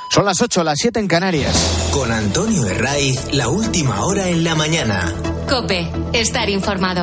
Son las 8, las 7 en Canarias. Con Antonio Herraiz, la última hora en la mañana. COPE, estar informado.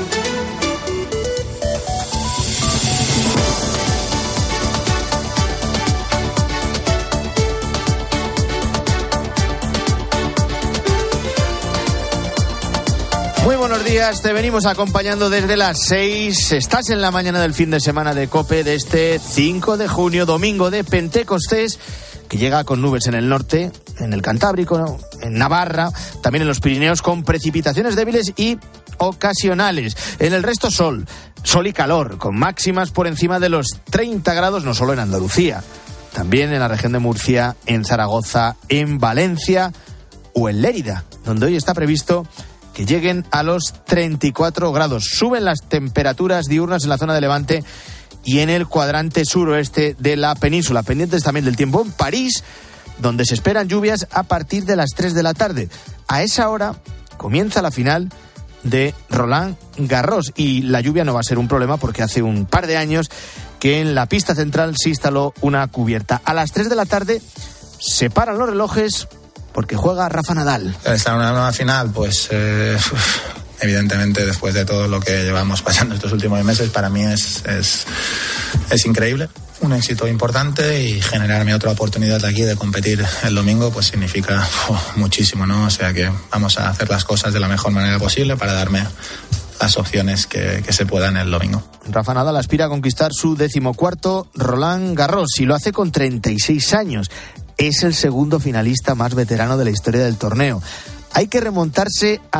Muy buenos días, te venimos acompañando desde las 6. Estás en la mañana del fin de semana de COPE de este 5 de junio, domingo de Pentecostés, que llega con nubes en el norte, en el Cantábrico, en Navarra, también en los Pirineos, con precipitaciones débiles y ocasionales. En el resto sol y calor, con máximas por encima de los 30 grados, no solo en Andalucía, también en la región de Murcia, en Zaragoza, en Valencia o en Lérida, donde hoy está previsto que lleguen a los 34 grados. Suben las temperaturas diurnas en la zona de Levante y en el cuadrante suroeste de la península. Pendientes también del tiempo en París, donde se esperan lluvias a partir de las 3 de la tarde. A esa hora comienza la final de Roland Garros y la lluvia no va a ser un problema porque hace un par de años que en la pista central se instaló una cubierta. A las 3 de la tarde se paran los relojes porque juega Rafa Nadal. Estar en una nueva final, pues evidentemente después de todo lo que llevamos pasando estos últimos meses, para mí es increíble. Un éxito importante y generarme otra oportunidad aquí de competir el domingo, pues significa muchísimo, ¿no? O sea que vamos a hacer las cosas de la mejor manera posible para darme las opciones que se puedan el domingo. Rafa Nadal aspira a conquistar su 14º Roland Garros y lo hace con 36 años. Es el segundo finalista más veterano de la historia del torneo. Hay que remontarse a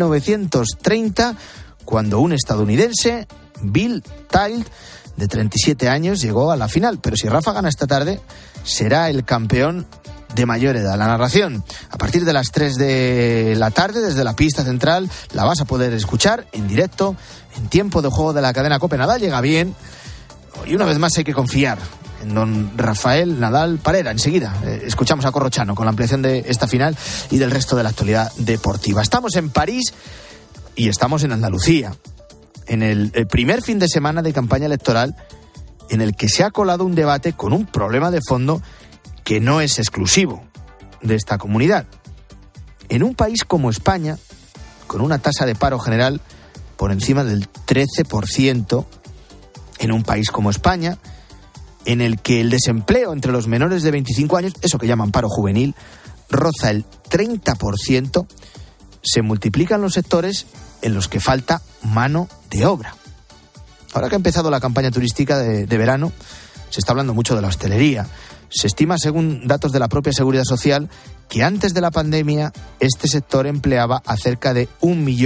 1930, cuando un estadounidense, Bill Tilde, de 37 años, llegó a la final. Pero si Rafa gana esta tarde, será el campeón de mayor edad. La narración, a partir de las 3 de la tarde, desde la pista central, la vas a poder escuchar en directo, en tiempo de juego de la cadena COPE. Nadal llega bien, y una vez más hay que confiar en don Rafael Nadal Parera. Enseguida escuchamos a Corrochano con la ampliación de esta final y del resto de la actualidad deportiva. Estamos en París y estamos en Andalucía, en el primer fin de semana de campaña electoral, en el que se ha colado un debate con un problema de fondo que no es exclusivo de esta comunidad. En un país como España, con una tasa de paro general por encima del 13%, en un país como España, en el que el desempleo entre los menores de 25 años, eso que llaman paro juvenil, roza el 30%, se multiplican los sectores en los que falta mano de obra. Ahora que ha empezado la campaña turística de verano, se está hablando mucho de la hostelería. Se estima, según datos de la propia Seguridad Social, que antes de la pandemia este sector empleaba a cerca de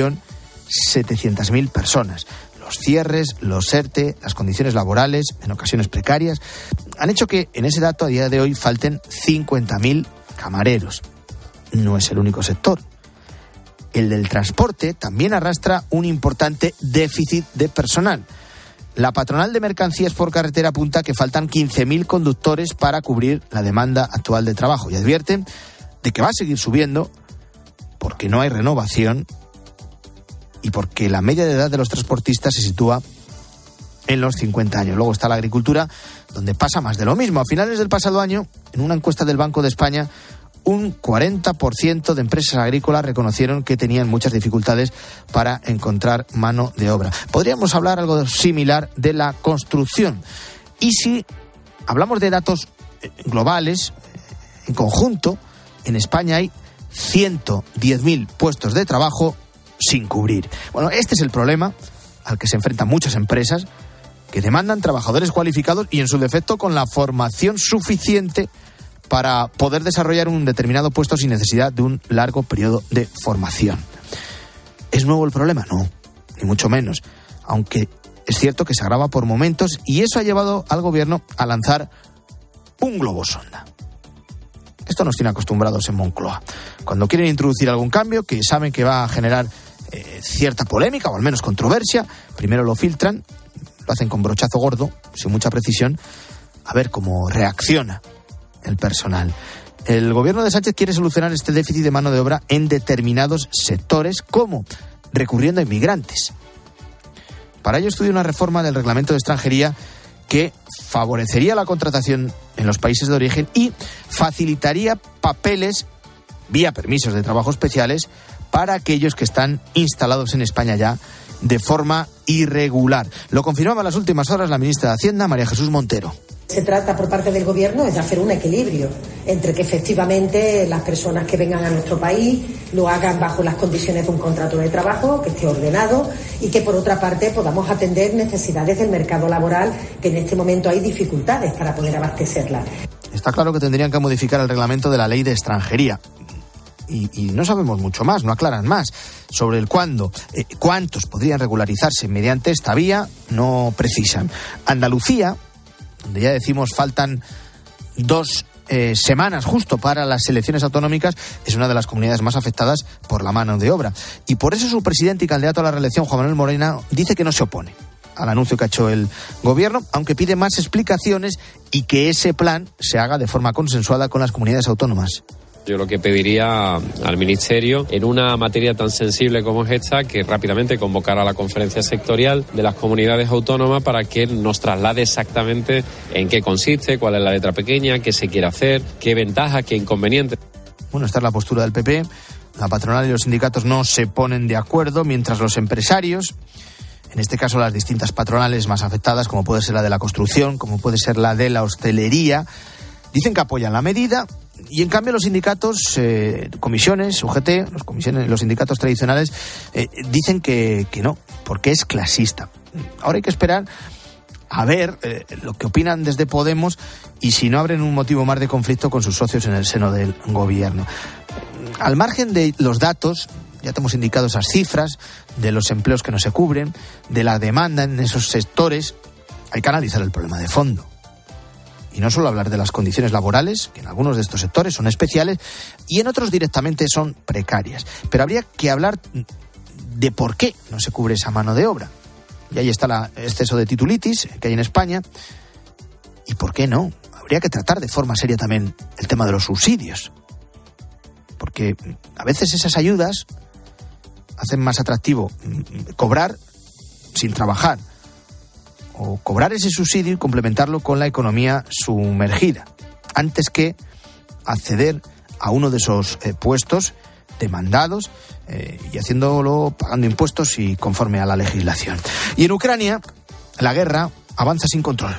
1.700.000 personas. Los cierres, los ERTE, las condiciones laborales, en ocasiones precarias, han hecho que en ese dato a día de hoy falten 50.000 camareros. No es el único sector. El del transporte también arrastra un importante déficit de personal. La patronal de mercancías por carretera apunta que faltan 15.000 conductores para cubrir la demanda actual de trabajo y advierten de que va a seguir subiendo porque no hay renovación y porque la media de edad de los transportistas se sitúa en los 50 años. Luego está la agricultura, donde pasa más de lo mismo. A finales del pasado año, en una encuesta del Banco de España, un 40% de empresas agrícolas reconocieron que tenían muchas dificultades para encontrar mano de obra. Podríamos hablar algo similar de la construcción. Y si hablamos de datos globales, en conjunto, en España hay 110.000 puestos de trabajo sin cubrir. Bueno, este es el problema al que se enfrentan muchas empresas que demandan trabajadores cualificados y, en su defecto, con la formación suficiente para poder desarrollar un determinado puesto sin necesidad de un largo periodo de formación. ¿Es nuevo el problema? No, ni mucho menos. Aunque es cierto que se agrava por momentos y eso ha llevado al gobierno a lanzar un globo sonda. Esto nos tiene acostumbrados en Moncloa. Cuando quieren introducir algún cambio que saben que va a generar cierta polémica o al menos controversia, primero lo filtran, lo hacen con brochazo gordo, sin mucha precisión, a ver cómo reacciona el personal. El gobierno de Sánchez quiere solucionar este déficit de mano de obra en determinados sectores. ¿Cómo? Recurriendo a inmigrantes. Para ello estudia una reforma del reglamento de extranjería que favorecería la contratación en los países de origen y facilitaría papeles vía permisos de trabajo especiales para aquellos que están instalados en España ya de forma irregular. Lo confirmaba en las últimas horas la ministra de Hacienda, María Jesús Montero. Se trata por parte del Gobierno de hacer un equilibrio entre que efectivamente las personas que vengan a nuestro país lo hagan bajo las condiciones de un contrato de trabajo, que esté ordenado y que por otra parte podamos atender necesidades del mercado laboral, que en este momento hay dificultades para poder abastecerlas. Está claro que tendrían que modificar el reglamento de la ley de extranjería. Y no sabemos mucho más, no aclaran más sobre el cuándo. ¿Cuántos podrían regularizarse mediante esta vía? No precisan. Andalucía, donde ya decimos faltan 2 semanas justo para las elecciones autonómicas, es una de las comunidades más afectadas por la mano de obra. Y por eso su presidente y candidato a la reelección, Juan Manuel Moreno, dice que no se opone al anuncio que ha hecho el Gobierno, aunque pide más explicaciones y que ese plan se haga de forma consensuada con las comunidades autónomas. Yo lo que pediría al Ministerio, en una materia tan sensible como es esta, que rápidamente convocara a la conferencia sectorial de las comunidades autónomas para que nos traslade exactamente en qué consiste, cuál es la letra pequeña, qué se quiere hacer, qué ventajas, qué inconvenientes. Bueno, esta es la postura del PP. La patronal y los sindicatos no se ponen de acuerdo, mientras los empresarios, en este caso las distintas patronales más afectadas, como puede ser la de la construcción, como puede ser la de la hostelería, dicen que apoyan la medida. Y en cambio los sindicatos, comisiones, UGT, los sindicatos tradicionales, dicen que no, porque es clasista. Ahora hay que esperar a ver lo que opinan desde Podemos y si no abren un motivo más de conflicto con sus socios en el seno del Gobierno. Al margen de los datos, ya te hemos indicado esas cifras de los empleos que no se cubren, de la demanda en esos sectores, hay que analizar el problema de fondo. Y no solo hablar de las condiciones laborales, que en algunos de estos sectores son especiales y en otros directamente son precarias. Pero habría que hablar de por qué no se cubre esa mano de obra. Y ahí está el exceso de titulitis que hay en España. ¿Y por qué no? Habría que tratar de forma seria también el tema de los subsidios. Porque a veces esas ayudas hacen más atractivo cobrar sin trabajar, o cobrar ese subsidio y complementarlo con la economía sumergida, antes que acceder a uno de esos puestos demandados y haciéndolo pagando impuestos y conforme a la legislación. Y en Ucrania, la guerra avanza sin control.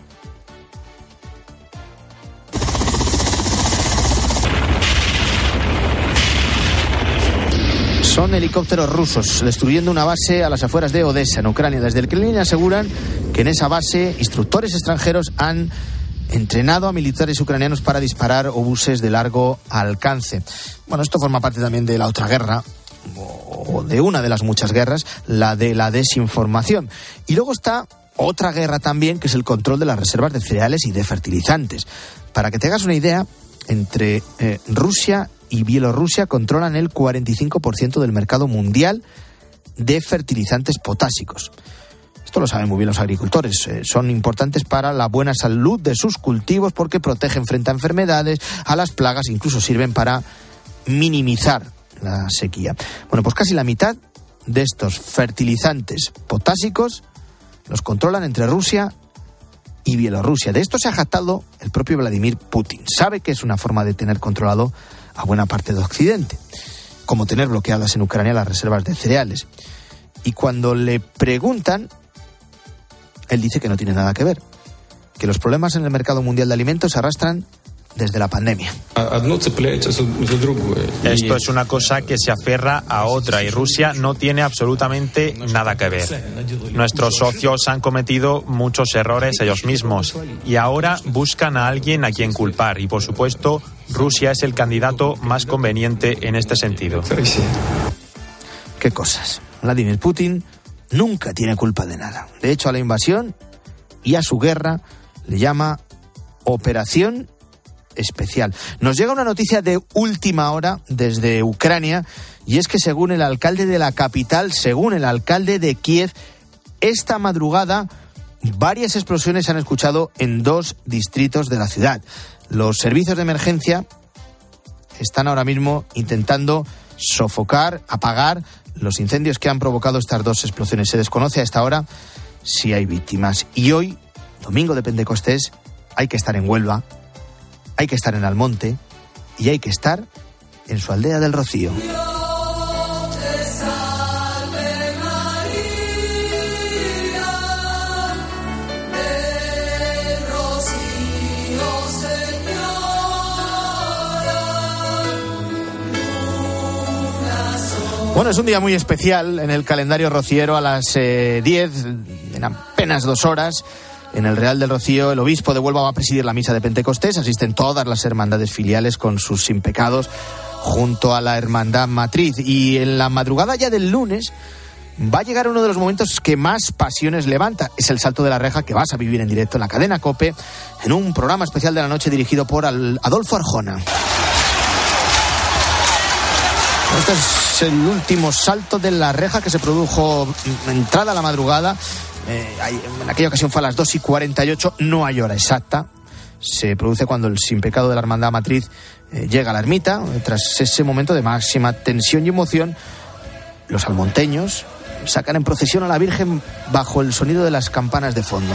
Son helicópteros rusos destruyendo una base a las afueras de Odessa, en Ucrania. Desde el Kremlin aseguran que en esa base instructores extranjeros han entrenado a militares ucranianos para disparar obuses de largo alcance. Bueno, esto forma parte también de la otra guerra, o de una de las muchas guerras, la de la desinformación. Y luego está otra guerra también, que es el control de las reservas de cereales y de fertilizantes. Para que te hagas una idea, entre Rusia y Bielorrusia controlan el 45% del mercado mundial de fertilizantes potásicos. Esto lo saben muy bien los agricultores. Son importantes para la buena salud de sus cultivos porque protegen frente a enfermedades, a las plagas, incluso sirven para minimizar la sequía. Bueno, pues casi la mitad de estos fertilizantes potásicos los controlan entre Rusia y Bielorrusia. De esto se ha jactado el propio Vladimir Putin. Sabe que es una forma de tener controlado a buena parte de Occidente, como tener bloqueadas en Ucrania las reservas de cereales. Y cuando le preguntan, él dice que no tiene nada que ver, que los problemas en el mercado mundial de alimentos se arrastran desde la pandemia. Esto es una cosa que se aferra a otra y Rusia no tiene absolutamente nada que ver. Nuestros socios han cometido muchos errores ellos mismos y ahora buscan a alguien a quien culpar y, por supuesto, Rusia es el candidato más conveniente en este sentido. ¿Qué cosas? Vladimir Putin nunca tiene culpa de nada. De hecho, a la invasión y a su guerra le llama Operación Especial. Nos llega una noticia de última hora desde Ucrania y es que según el alcalde de la capital, según el alcalde de Kiev, esta madrugada varias explosiones se han escuchado en 2 distritos de la ciudad. Los servicios de emergencia están ahora mismo intentando sofocar, apagar los incendios que han provocado estas 2 explosiones. Se desconoce a esta hora si hay víctimas. Y hoy domingo de Pentecostés, hay que estar en Huelva, hay que estar en Almonte y hay que estar en su aldea del Rocío. Bueno, es un día muy especial en el calendario rociero. A las 10, en apenas 2 horas, en el Real del Rocío, el obispo de Huelva va a presidir la misa de Pentecostés. Asisten todas las hermandades filiales con sus sin pecados junto a la hermandad matriz. Y en la madrugada ya del lunes va a llegar uno de los momentos que más pasiones levanta. Es el salto de la reja que vas a vivir en directo en la cadena COPE, en un programa especial de la noche dirigido por Adolfo Arjona. Este es el último salto de la reja que se produjo entrada a la madrugada. En aquella ocasión fue a las 2:48, no hay hora exacta. Se produce cuando el sin pecado de la hermandad matriz llega a la ermita. Tras ese momento de máxima tensión y emoción, los almonteños sacan en procesión a la Virgen bajo el sonido de las campanas de fondo.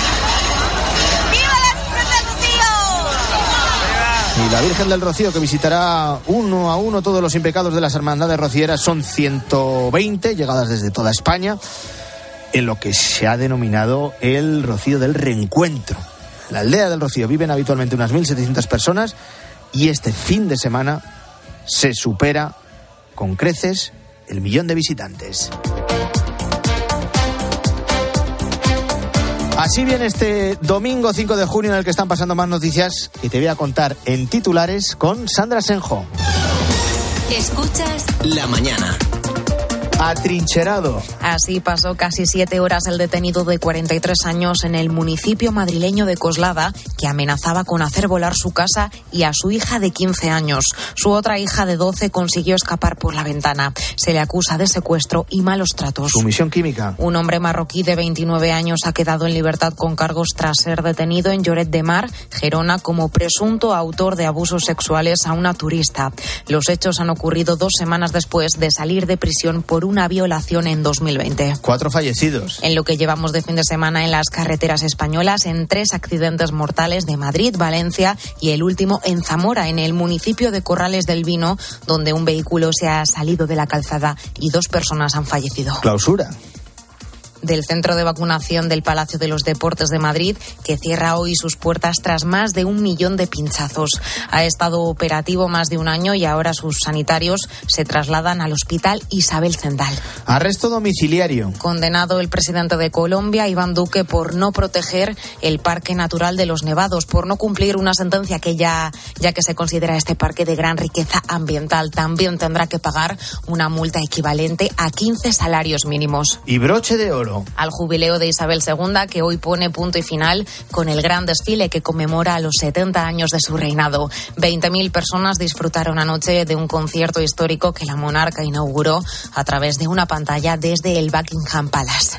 Y la Virgen del Rocío, que visitará uno a uno todos los impecados de las hermandades rocieras, son 120, llegadas desde toda España, en lo que se ha denominado el Rocío del Reencuentro. En la aldea del Rocío viven habitualmente unas 1.700 personas y este fin de semana se supera con creces el 1.000.000 de visitantes. Así viene este domingo 5 de junio en el que están pasando más noticias y te voy a contar en titulares con Sandra Senjo. Escuchas La mañana. Atrincherado. Así pasó casi 7 horas el detenido de 43 años en el municipio madrileño de Coslada, que amenazaba con hacer volar su casa y a su hija de 15 años. Su otra hija de 12 consiguió escapar por la ventana. Se le acusa de secuestro y malos tratos. Sumisión química. Un hombre marroquí de 29 años ha quedado en libertad con cargos tras ser detenido en Lloret de Mar, Gerona, como presunto autor de abusos sexuales a una turista. Los hechos han ocurrido 2 semanas después de salir de prisión por una violación en 2020. 4 fallecidos. En lo que llevamos de fin de semana en las carreteras españolas, en 3 accidentes mortales de Madrid, Valencia y el último en Zamora, en el municipio de Corrales del Vino, donde un vehículo se ha salido de la calzada y 2 personas han fallecido. Clausura del centro de vacunación del Palacio de los Deportes de Madrid, que cierra hoy sus puertas tras más de 1.000.000 de pinchazos. Ha estado operativo más de un año y ahora sus sanitarios se trasladan al Hospital Isabel Zendal. Arresto domiciliario. Condenado el presidente de Colombia, Iván Duque, por no proteger el Parque Natural de los Nevados, por no cumplir una sentencia que ya que se considera este parque de gran riqueza ambiental. También tendrá que pagar una multa equivalente a 15 salarios mínimos. Y broche de oro al jubileo de Isabel II, que hoy pone punto y final con el gran desfile que conmemora los 70 años de su reinado. 20.000 personas disfrutaron anoche de un concierto histórico que la monarca inauguró a través de una pantalla desde el Buckingham Palace.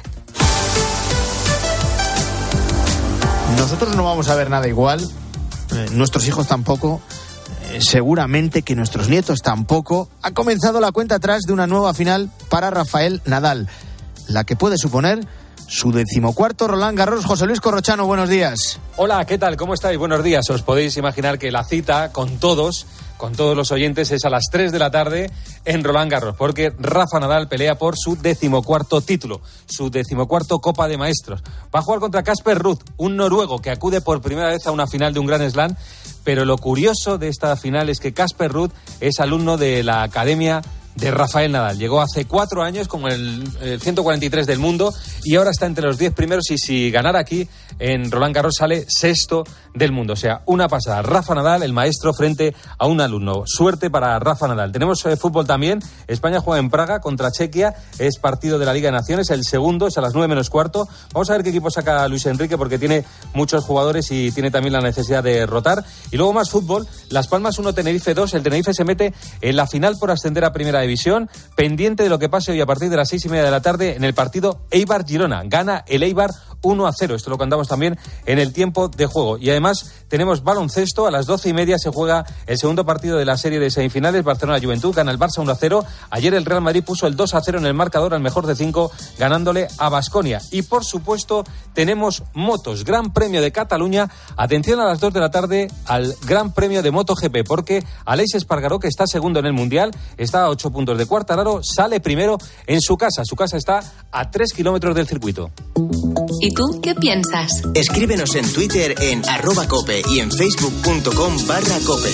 Nosotros no vamos a ver nada igual, nuestros hijos tampoco, seguramente que nuestros nietos tampoco. Ha comenzado la cuenta atrás de una nueva final para Rafael Nadal, la que puede suponer su 14º Roland Garros. José Luis Corrochano, buenos días. Hola, ¿qué tal? ¿Cómo estáis? Buenos días. Os podéis imaginar que la cita con todos los oyentes es a las 3 de la tarde en Roland Garros, porque Rafa Nadal pelea por su 14º título, su 14º Copa de Maestros. Va a jugar contra Casper Ruud, un noruego que acude por primera vez a una final de un Grand Slam, pero lo curioso de esta final es que Casper Ruud es alumno de la Academia de Rafael Nadal. Llegó hace 4 años como el 143 del mundo y ahora está entre los 10 primeros, y si ganara aquí en Roland Garros sale 6º del mundo. O sea, una pasada. Rafa Nadal, el maestro, frente a un alumno. Suerte para Rafa Nadal. Tenemos fútbol también. España juega en Praga contra Chequia. Es partido de la Liga de Naciones. El segundo es a las 9 menos cuarto. Vamos a ver qué equipo saca Luis Enrique, porque tiene muchos jugadores y tiene también la necesidad de rotar. Y luego más fútbol. Las Palmas 1, Tenerife 2. El Tenerife se mete en la final por ascender a Primera División. Pendiente de lo que pase hoy a partir de las 6:30 de la tarde en el partido Eibar-Girona. Gana el Eibar 1-0. Esto lo contamos también en el tiempo de juego. Y además tenemos baloncesto. A las 12:30 se juega el segundo partido de la serie de semifinales. Barcelona-Juventud, gana el Barça 1-0. Ayer el Real Madrid puso el 2-0 en el marcador al mejor de 5, ganándole a Baskonia. Y por supuesto tenemos motos. Gran Premio de Cataluña. Atención a las 2 de la tarde al Gran Premio de MotoGP, porque Aleix Espargaró, que está segundo en el Mundial, está a 8 puntos de Quartararo, sale primero en su casa. Su casa está a 3 kilómetros del circuito. ¿Y tú qué piensas? Escríbenos en Twitter en @cope y en facebook.com/cope.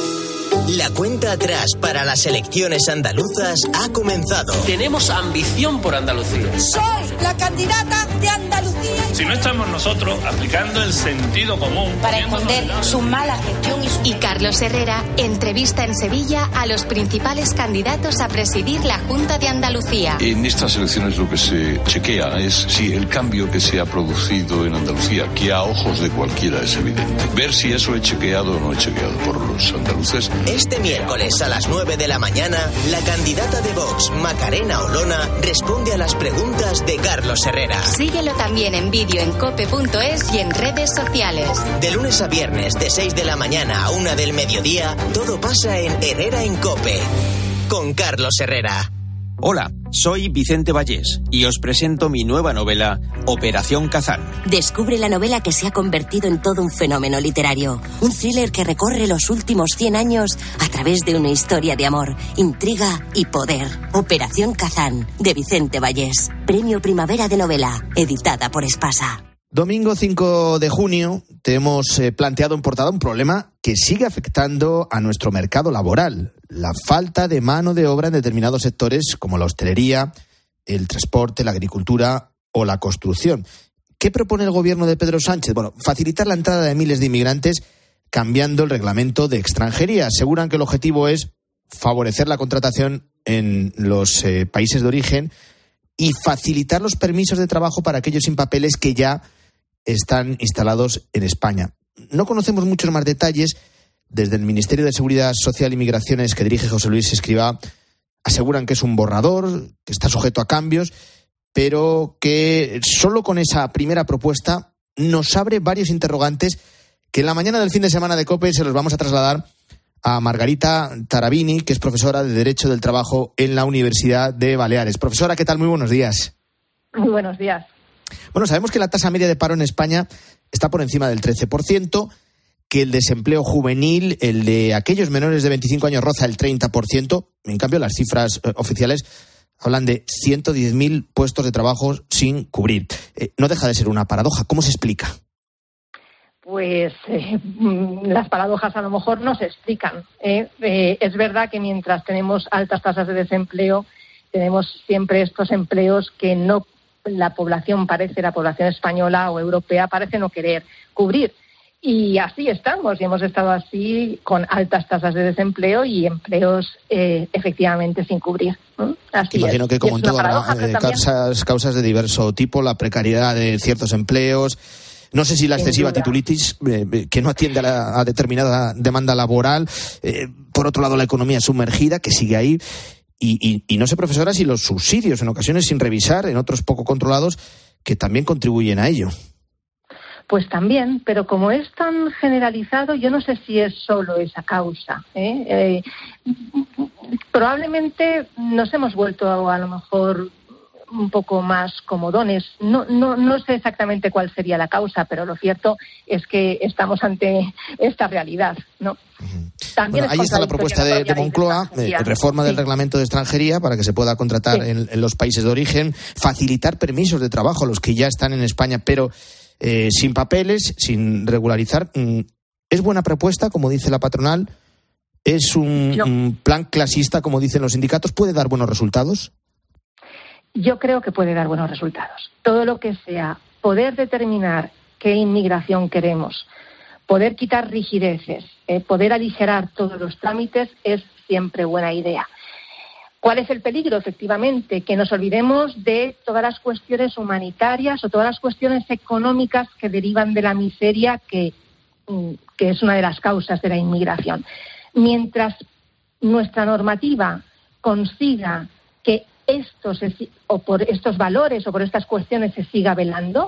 La cuenta atrás para las elecciones andaluzas ha comenzado. Tenemos ambición por Andalucía. Soy la candidata de Andalucía. Si no estamos nosotros aplicando el sentido común para esconder su mala gestión y Carlos Herrera entrevista en Sevilla a los principales candidatos a presidir la Junta de Andalucía. En estas elecciones lo que se chequea es si el cambio que se ha producido en Andalucía, que a ojos de cualquiera es evidente, ver si eso es chequeado o no es chequeado por los andaluces. Este miércoles a las 9 de la mañana, la candidata de Vox, Macarena Olona, responde a las preguntas de Carlos Herrera. Síguelo también en vídeo en cope.es y en redes sociales. De lunes a viernes, de 6 de la mañana a 1 del mediodía, todo pasa en Herrera en Cope, con Carlos Herrera. Hola, soy Vicente Vallés y os presento mi nueva novela, Operación Kazán. Descubre la novela que se ha convertido en todo un fenómeno literario. Un thriller que recorre los últimos 100 años a través de una historia de amor, intriga y poder. Operación Kazán, de Vicente Vallés. Premio Primavera de Novela, editada por Espasa. Domingo 5 de junio te hemos planteado en portada un problema que sigue afectando a nuestro mercado laboral. La falta de mano de obra en determinados sectores como la hostelería, el transporte, la agricultura o la construcción. ¿Qué propone el gobierno de Pedro Sánchez? Bueno, facilitar la entrada de miles de inmigrantes cambiando el reglamento de extranjería. Aseguran que el objetivo es favorecer la contratación en los países de origen y facilitar los permisos de trabajo para aquellos sin papeles que ya están instalados en España. No conocemos muchos más detalles. Desde el Ministerio de Seguridad Social y Migraciones, que dirige José Luis Escrivá, aseguran que es un borrador, que está sujeto a cambios, pero que solo con esa primera propuesta nos abre varios interrogantes que en la mañana del fin de semana de COPE se los vamos a trasladar a Margarita Tarabini, que es profesora de Derecho del Trabajo en la Universidad de Baleares. Profesora, ¿qué tal? Muy buenos días. Muy buenos días. Bueno, sabemos que la tasa media de paro en España está por encima del 13%, que el desempleo juvenil, el de aquellos menores de 25 años, roza el 30%. En cambio, las cifras oficiales hablan de 110.000 puestos de trabajo sin cubrir. No deja de ser una paradoja. ¿Cómo se explica? Pues las paradojas a lo mejor no se explican. Es verdad que mientras tenemos altas tasas de desempleo, tenemos siempre estos empleos que no la población española o europea parece no querer cubrir. Y así estamos, y hemos estado así con altas tasas de desempleo y empleos efectivamente sin cubrir. Así imagino es. Que como en todo habrá también... causas de diverso tipo, la precariedad de ciertos empleos, no sé si la excesiva titulitis que no atiende a determinada demanda laboral, por otro lado la economía sumergida que sigue ahí, y no sé, profesora, si los subsidios en ocasiones sin revisar, en otros poco controlados, que también contribuyen a ello. Pues también, pero como es tan generalizado, yo no sé si es solo esa causa. Probablemente nos hemos vuelto a lo mejor un poco más comodones. No sé exactamente cuál sería la causa, pero lo cierto es que estamos ante esta realidad, ¿no? También ahí está la propuesta de Moncloa, reforma del reglamento de extranjería para que se pueda contratar en los países de origen, facilitar permisos de trabajo a los que ya están en España, pero sin papeles, sin regularizar. ¿Es buena propuesta, como dice la patronal? ¿Es un plan clasista, como dicen los sindicatos? ¿Puede dar buenos resultados? Yo creo que puede dar buenos resultados. Todo lo que sea poder determinar qué inmigración queremos, poder quitar rigideces, poder aligerar todos los trámites es siempre buena idea. ¿Cuál es el peligro? Efectivamente, que nos olvidemos de todas las cuestiones humanitarias o todas las cuestiones económicas que derivan de la miseria que es una de las causas de la inmigración. Mientras nuestra normativa consiga que por estos valores o por estas cuestiones se siga velando,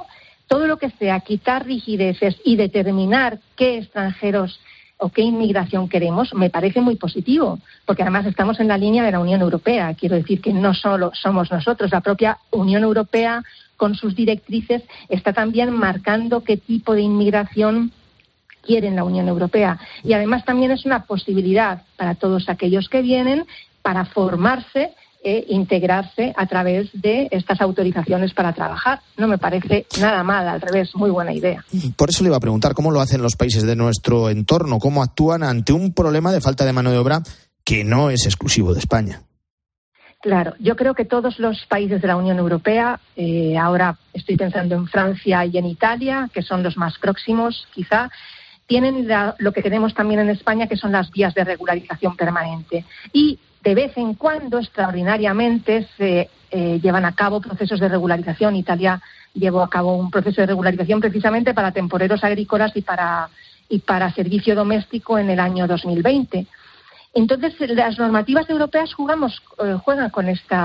todo lo que sea quitar rigideces y determinar qué extranjeros o qué inmigración queremos, me parece muy positivo, porque además estamos en la línea de la Unión Europea. Quiero decir que no solo somos nosotros, la propia Unión Europea, con sus directrices, está también marcando qué tipo de inmigración quiere en la Unión Europea. Y además también es una posibilidad para todos aquellos que vienen para formarse e integrarse a través de estas autorizaciones para trabajar. No me parece nada mal, al revés, muy buena idea. Por eso le iba a preguntar cómo lo hacen los países de nuestro entorno, cómo actúan ante un problema de falta de mano de obra que no es exclusivo de España. Claro, yo creo que todos los países de la Unión Europea, ahora estoy pensando en Francia y en Italia, que son los más próximos quizá, tienen lo que tenemos también en España, que son las vías de regularización permanente. Y de vez en cuando, extraordinariamente, se llevan a cabo procesos de regularización. Italia llevó a cabo un proceso de regularización precisamente para temporeros agrícolas y para servicio doméstico en el año 2020. Entonces, las normativas europeas juegan con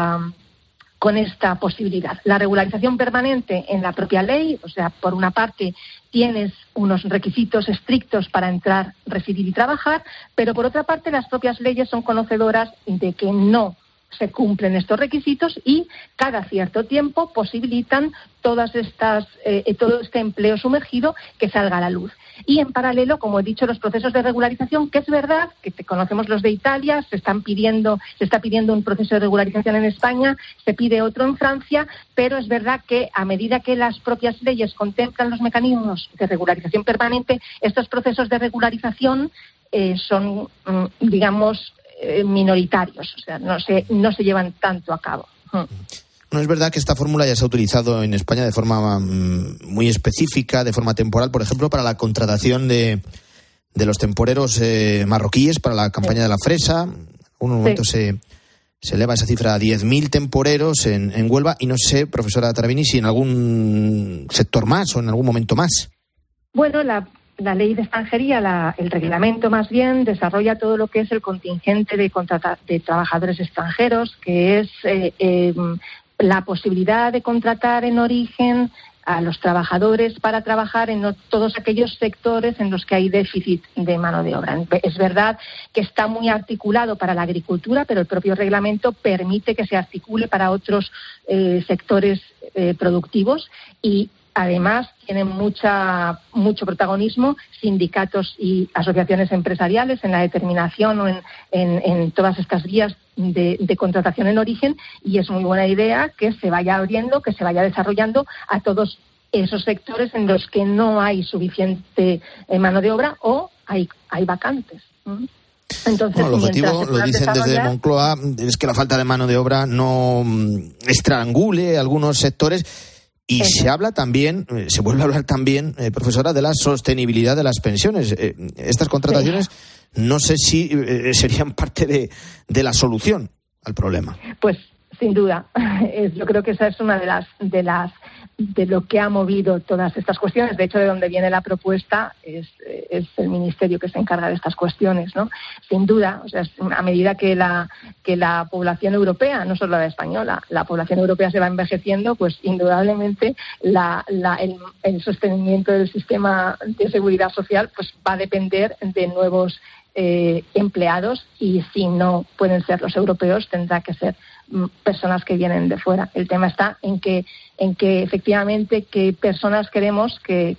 esta posibilidad. La regularización permanente en la propia ley, o sea, por una parte tienes unos requisitos estrictos para entrar, residir y trabajar, pero por otra parte las propias leyes son conocedoras de que no se cumplen estos requisitos y cada cierto tiempo posibilitan todo este empleo sumergido que salga a la luz. Y en paralelo, como he dicho, los procesos de regularización, que es verdad que conocemos los de Italia, se está pidiendo un proceso de regularización en España, se pide otro en Francia, pero es verdad que a medida que las propias leyes contemplan los mecanismos de regularización permanente, estos procesos de regularización son, digamos, minoritarios, o sea, no se llevan tanto a cabo. No es verdad que esta fórmula ya se ha utilizado en España de forma muy específica, de forma temporal, por ejemplo, para la contratación de los temporeros marroquíes para la campaña de la fresa. En un momento se eleva esa cifra a 10.000 temporeros en Huelva y no sé, profesora Travini, si en algún sector más o en algún momento más. Bueno, la ley de extranjería, el reglamento más bien, desarrolla todo lo que es el contingente de trabajadores extranjeros, que es la posibilidad de contratar en origen a los trabajadores para trabajar en todos aquellos sectores en los que hay déficit de mano de obra. Es verdad que está muy articulado para la agricultura, pero el propio reglamento permite que se articule para otros sectores productivos y además tienen mucho protagonismo sindicatos y asociaciones empresariales en la determinación o en todas estas vías de contratación en origen, y es muy buena idea que se vaya abriendo, que se vaya desarrollando a todos esos sectores en los que no hay suficiente mano de obra o hay vacantes. Entonces, el objetivo, lo dicen desde Moncloa, es que la falta de mano de obra no estrangule algunos sectores. Y se habla también, se vuelve a hablar también, profesora, de la sostenibilidad de las pensiones. Estas contrataciones no sé si serían parte de la solución al problema. Pues sin duda, yo creo que esa es una de lo que ha movido todas estas cuestiones. De hecho, de donde viene la propuesta es el ministerio que se encarga de estas cuestiones, ¿no? Sin duda, o sea, a medida que la población europea, no solo la española, la población europea se va envejeciendo, pues indudablemente el sostenimiento del sistema de seguridad social pues va a depender de nuevos empleados, y si no pueden ser los europeos tendrá que ser personas que vienen de fuera. El tema está en que efectivamente qué personas queremos que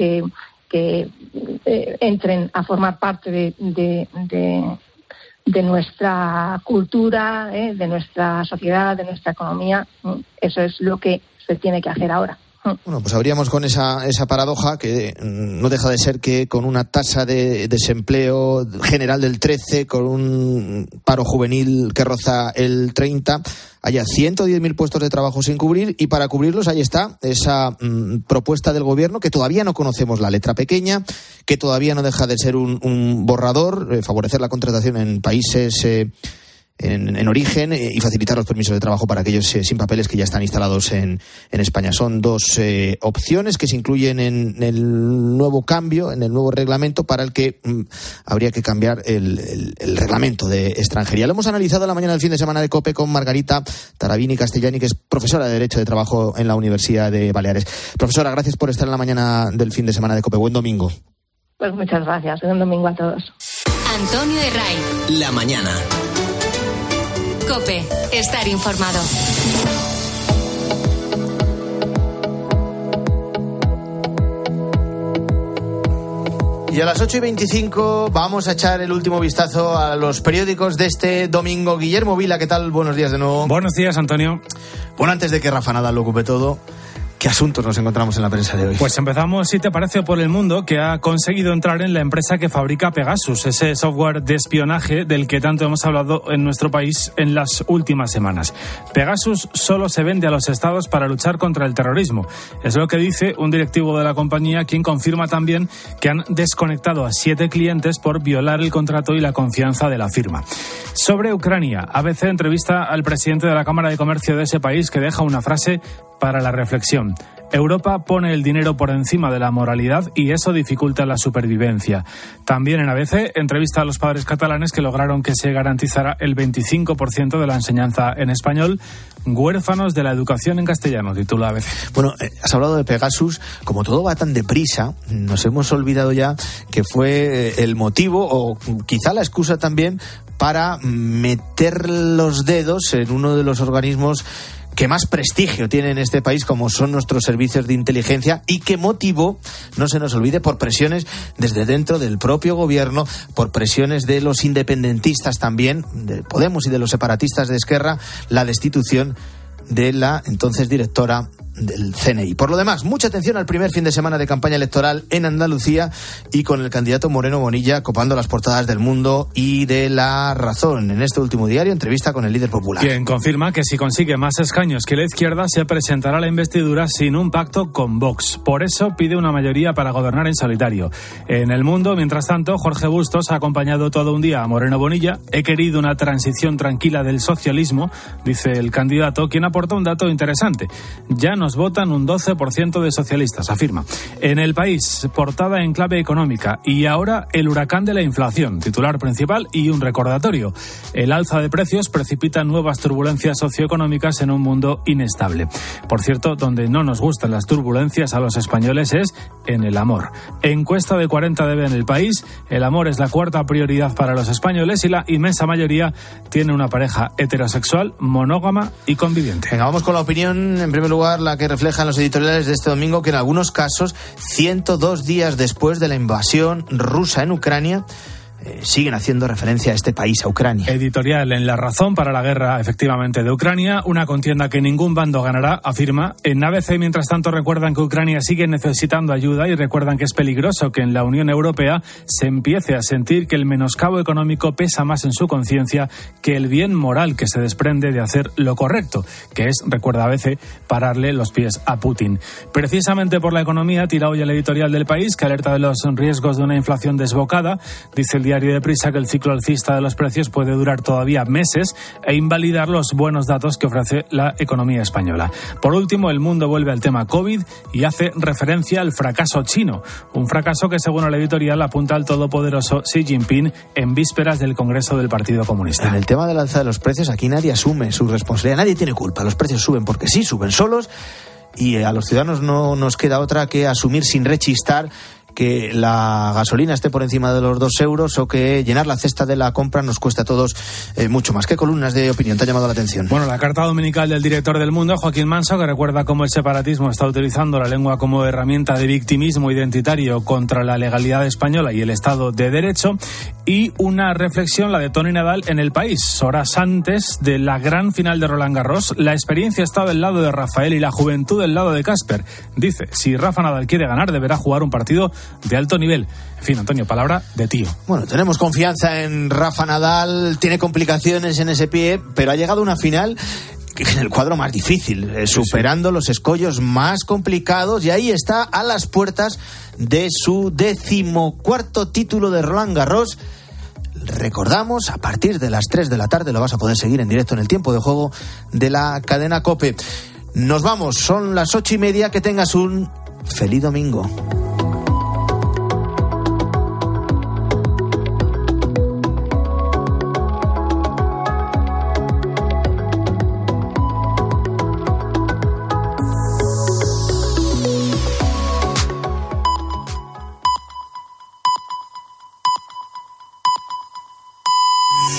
entren a formar parte de nuestra cultura, de nuestra sociedad, de nuestra economía. Eso es lo que se tiene que hacer ahora. Bueno, pues habríamos con esa paradoja que no deja de ser que con una tasa de desempleo general del 13, con un paro juvenil que roza el 30, haya 110.000 puestos de trabajo sin cubrir, y para cubrirlos ahí está esa propuesta del gobierno, que todavía no conocemos la letra pequeña, que todavía no deja de ser un borrador, favorecer la contratación en países en origen y facilitar los permisos de trabajo para aquellos sin papeles que ya están instalados en España. Son dos opciones que se incluyen en el nuevo cambio, en el nuevo reglamento, para el que habría que cambiar el reglamento de extranjería. Lo hemos analizado la mañana del fin de semana de COPE con Margarita Tarabini Castellani, que es profesora de Derecho de Trabajo en la Universidad de Baleares. Profesora, gracias por estar en la mañana del fin de semana de COPE. Buen domingo. Pues muchas gracias. Buen domingo a todos. Antonio Herray. La mañana. COPE. Estar informado. Y a las 8:25 vamos a echar el último vistazo a los periódicos de este domingo. Guillermo Vila, ¿qué tal? Buenos días de nuevo. Buenos días, Antonio. Bueno, antes de que Rafa Nadal lo ocupe todo, ¿qué asuntos nos encontramos en la prensa de hoy? Pues empezamos, si te parece, por El Mundo, que ha conseguido entrar en la empresa que fabrica Pegasus, ese software de espionaje del que tanto hemos hablado en nuestro país en las últimas semanas. Pegasus solo se vende a los estados para luchar contra el terrorismo. Es lo que dice un directivo de la compañía, quien confirma también que han desconectado a 7 clientes por violar el contrato y la confianza de la firma. Sobre Ucrania, ABC entrevista al presidente de la Cámara de Comercio de ese país, que deja una frase para la reflexión. Europa pone el dinero por encima de la moralidad y eso dificulta la supervivencia. También en ABC entrevista a los padres catalanes que lograron que se garantizara el 25% de la enseñanza en español. Huérfanos de la educación en castellano, titula ABC. Bueno, has hablado de Pegasus. Como todo va tan deprisa, nos hemos olvidado ya que fue el motivo, o quizá la excusa también, para meter los dedos en uno de los organismos que más prestigio tiene en este país, como son nuestros servicios de inteligencia, y que motivó, no se nos olvide, por presiones desde dentro del propio gobierno, por presiones de los independentistas también, de Podemos y de los separatistas de Esquerra, la destitución de la entonces directora del CNI. Por lo demás, mucha atención al primer fin de semana de campaña electoral en Andalucía, y con el candidato Moreno Bonilla copando las portadas del Mundo y de La Razón. En este último diario, entrevista con el líder popular, quien confirma que si consigue más escaños que la izquierda, se presentará a la investidura sin un pacto con Vox. Por eso pide una mayoría para gobernar en solitario. En El Mundo, mientras tanto, Jorge Bustos ha acompañado todo un día a Moreno Bonilla. He querido una transición tranquila del socialismo, dice el candidato, quien aporta un dato interesante. Ya nos votan un 12% de socialistas, afirma. En El País, portada en clave económica, y ahora el huracán de la inflación, titular principal y un recordatorio. El alza de precios precipita nuevas turbulencias socioeconómicas en un mundo inestable. Por cierto, donde no nos gustan las turbulencias a los españoles es en el amor. Encuesta de 40dB en El País, el amor es la cuarta prioridad para los españoles y la inmensa mayoría tiene una pareja heterosexual, monógama y conviviente. Venga, vamos con la opinión. En primer lugar, la que reflejan los editoriales de este domingo, que en algunos casos, 102 días después de la invasión rusa en Ucrania, siguen haciendo referencia a este país, a Ucrania. Editorial en La Razón para la guerra, efectivamente, de Ucrania, una contienda que ningún bando ganará, afirma. En ABC, mientras tanto, recuerdan que Ucrania sigue necesitando ayuda y recuerdan que es peligroso que en la Unión Europea se empiece a sentir que el menoscabo económico pesa más en su conciencia que el bien moral que se desprende de hacer lo correcto, que es, recuerda ABC, pararle los pies a Putin. Precisamente por la economía tira hoy el editorial del País, que alerta de los riesgos de una inflación desbocada. Dice el diario Deprisa que el ciclo alcista de los precios puede durar todavía meses e invalidar los buenos datos que ofrece la economía española. Por último, El Mundo vuelve al tema COVID y hace referencia al fracaso chino, un fracaso que, según el editorial, apunta al todopoderoso Xi Jinping en vísperas del Congreso del Partido Comunista. En el tema del alza de los precios, aquí nadie asume su responsabilidad, nadie tiene culpa. Los precios suben porque sí, suben solos, y a los ciudadanos no nos queda otra que asumir sin rechistar que la gasolina esté por encima de los 2 euros, o que llenar la cesta de la compra nos cuesta a todos mucho más. ¿Qué columnas de opinión te ha llamado la atención? Bueno, la carta dominical del director del Mundo, Joaquín Manso, que recuerda cómo el separatismo está utilizando la lengua como herramienta de victimismo identitario contra la legalidad española y el Estado de Derecho, y una reflexión, la de Toni Nadal, en El País, horas antes de la gran final de Roland Garros. La experiencia está del lado de Rafael y la juventud del lado de Casper. Dice, si Rafa Nadal quiere ganar, deberá jugar un partido de alto nivel. En fin, Antonio, palabra de tío. Bueno, tenemos confianza en Rafa Nadal, tiene complicaciones en ese pie, pero ha llegado a una final en el cuadro más difícil, superando los escollos más complicados, y ahí está, a las puertas de su 14º título de Roland Garros. recordamos, a partir de las 3 de la tarde lo vas a poder seguir en directo en el tiempo de juego de la cadena COPE. Nos vamos, son las 8:30, que tengas un feliz domingo.